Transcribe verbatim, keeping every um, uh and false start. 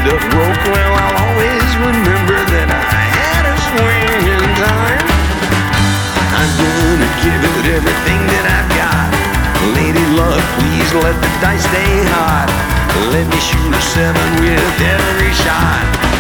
duck broke, well, I'll always remember that I had a swing in time. I'm gonna give it everything that I've got. Lady luck, please let the dice stay hot. Let me shoot a seven with every shot.